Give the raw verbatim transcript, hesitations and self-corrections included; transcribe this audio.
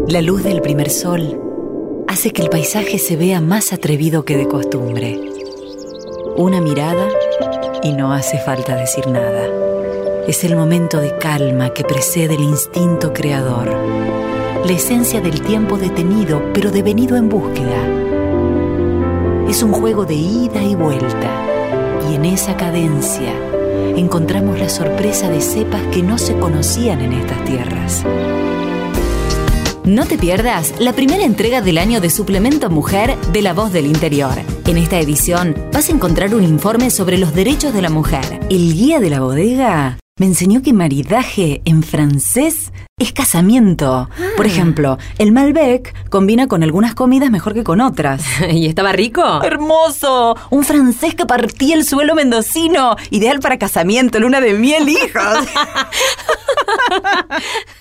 La luz del primer sol hace que el paisaje se vea más atrevido que de costumbre. Una mirada y no hace falta decir nada. Es el momento de calma que precede el instinto creador. La esencia del tiempo detenido, pero devenido en búsqueda. Es un juego de ida y vuelta. Y en esa cadencia encontramos la sorpresa de cepas que no se conocían en estas tierras. No te pierdas la primera entrega del año de Suplemento Mujer de La Voz del Interior. En esta edición vas a encontrar un informe sobre los derechos de la mujer. El guía de la bodega me enseñó que maridaje en francés es casamiento. Ah. Por ejemplo, el Malbec combina con algunas comidas mejor que con otras. ¿Y estaba rico? ¡Hermoso! Un francés que partía el suelo mendocino. Ideal para casamiento, luna de miel, hijos.